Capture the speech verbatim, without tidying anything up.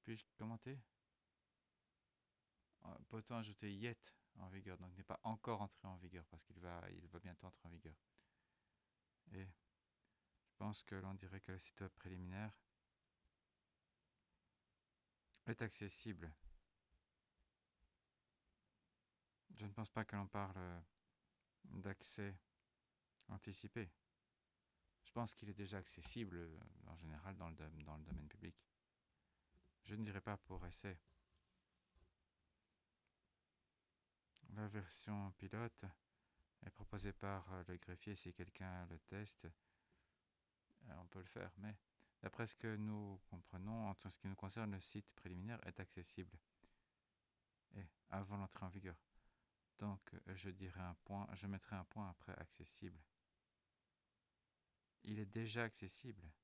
Puis-je commenter? Euh, Peut-on ajouter yet en vigueur, donc n'est pas encore entré en vigueur parce qu'il va, il va bientôt entrer en vigueur. Et je pense que l'on dirait que le site web préliminaire est accessible. Je ne pense pas que l'on parle d'accès anticipé. Je pense qu'il est déjà accessible euh, en général dans le, dans le domaine public. Je ne dirais pas pour essai. La version pilote est proposée par euh, le greffier si quelqu'un le teste. Euh, on peut le faire, mais d'après ce que nous comprenons, en tout ce qui nous concerne, le site préliminaire est accessible et avant l'entrée en vigueur. Donc, euh, je dirais un point, je mettrai un point après accessible. Il est déjà accessible.